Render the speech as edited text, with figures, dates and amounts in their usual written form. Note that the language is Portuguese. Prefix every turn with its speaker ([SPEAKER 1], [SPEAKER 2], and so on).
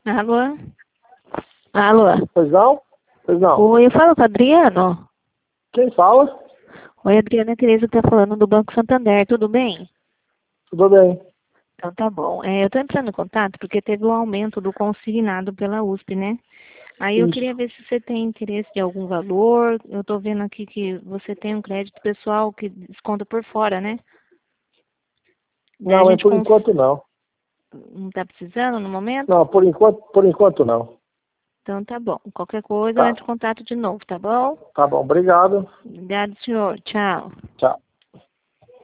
[SPEAKER 1] Alô? Alô?
[SPEAKER 2] Pois não? Pois não.
[SPEAKER 1] Oi, eu falo com o Adriano.
[SPEAKER 2] Quem fala?
[SPEAKER 1] Oi, Adriana, a Tereza tá falando do Banco Santander, tudo bem?
[SPEAKER 2] Tudo bem.
[SPEAKER 1] Então tá bom. Eu tô entrando em contato porque teve um aumento do consignado pela USP, né? Aí eu
[SPEAKER 2] Isso.
[SPEAKER 1] queria ver se você tem interesse de algum valor. Eu tô vendo aqui que você tem um crédito pessoal que desconta por fora, né? Daí a
[SPEAKER 2] Não, mas
[SPEAKER 1] gente
[SPEAKER 2] por enquanto não.
[SPEAKER 1] não tá precisando no momento?
[SPEAKER 2] Não, por enquanto não.
[SPEAKER 1] Então tá bom. Qualquer coisa eu
[SPEAKER 2] Tá.
[SPEAKER 1] entro em contato de novo, tá bom?
[SPEAKER 2] Tá bom, obrigado.
[SPEAKER 1] Obrigada, senhor. Tchau.
[SPEAKER 2] Tchau.